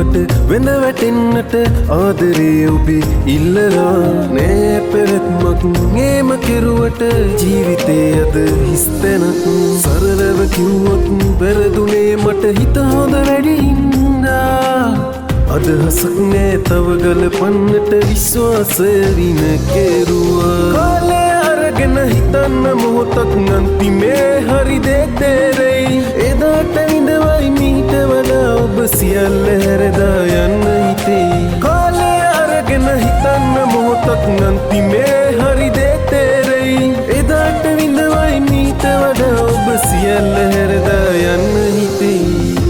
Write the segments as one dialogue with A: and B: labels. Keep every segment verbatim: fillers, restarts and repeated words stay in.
A: මට වෙඳ වැටෙන්නට ආදරේ ඔබේ ඉල්ලලා නෑ පැවැත්මක් ඒම කෙරුවට ජීවිතේ අද හිස් තැනක් සරලව කිව්වොත් වැරදුනේ මට හිත හොඳ වැඩි හින්දා අදහසක් නෑ තව ගලපන්නට විශ්වාසය වින කෙරුවා කාලය අරගෙන හිතන්න මොහොතක් අන්තිමේ හරි දේ තේරෙයි එදාට විඳවයි මීට වඩා ඔබ සියල්ල හැරදා යන්න හිතෙයි කාලය අරගෙන හිතන්න මොහොතක් අන්තිමේ හරි දේ තේරෙයි එදාට විඳවයි මීට වඩා ඔබ සියල්ල හැරදා යන්න හිතෙයි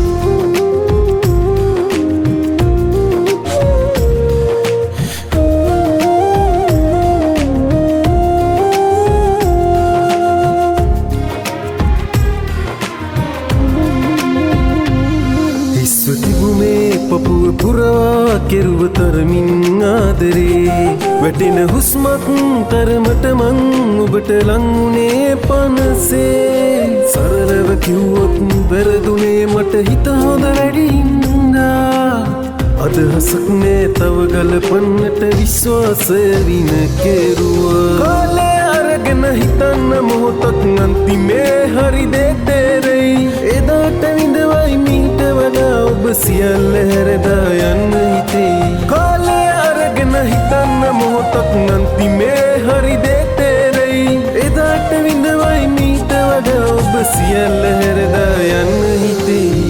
A: පපුව පුරවා කෙරුව තරමින් ආදරේ වැටෙන හුස්මක් තරමට මං ඔබට ලංවුනේ පනසේ සරලව කිව්වොත් වැරදුනේ මට හිත හොඳ වැඩි හින්දා අදහසක් නෑ තව ගලපන්නට විශ්වාසය වින කෙරුවා කාලය අරගෙන හිතන්න මොහොතක් අන්තිමේ හරි දේ තේරෙයි එදාට විඳවයි මීට වඩා ඔබ සියල්ල හැරදා යන්න හිතෙයි කාලය අරගෙන හිතන්න මොහොතක් අන්තිමේ හරි දේ තේරෙයි එදාට විඳවයි මීට වඩා ඔබ සියල්ල හැරදා යන්න හිතෙයි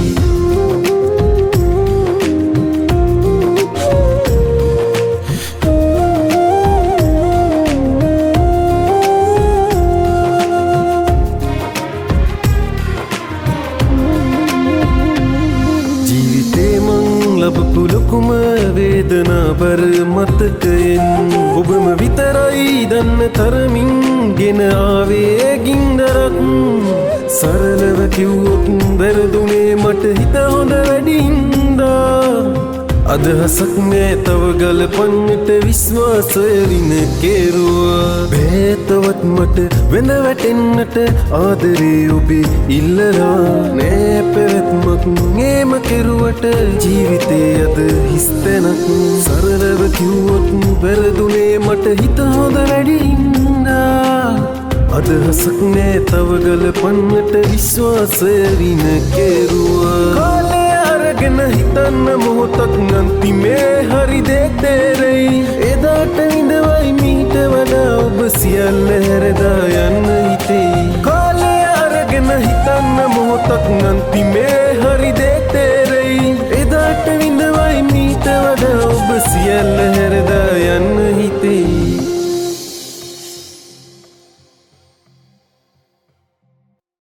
A: ලබපු ලොකුම වේදනා බර මතකයෙන් ඔබම විතරයි දන්න තරමින් ගෙන ආවේ ගින්දරක් සරලව කිව්වොත් වැරදුනේ මට හිත හොඳ වැඩි හින්දා අදහසක් නෑ තව ගලපන්නට විශ්වාසය වින කෙරුවා බෑතවත් මට වෙඳ වැටෙන්නට ආදරේ ඔබේ ඉල්ලලා නෑ පැවැත්මක් ඒම කෙරුවට ජීවිතේ අද හිස් තැනක් සරලව කිව්වොත් වැරදුනේ මට හිත හොඳ වැඩි හින්දා අදහසක් නෑ තව ගලපන්නට විශ්වාසය වින කෙරුවා කාලය අරගෙන හිතන්න මොහොතක් අන්තිමේ හරි දේ තේරෙයි එදාට විඳවයි මීට වඩා ඔබ සියල්ල හැරදා යන්න හිතෙයි කාලය අරගෙන හිතන්න මොහොතක් අන්තිමේ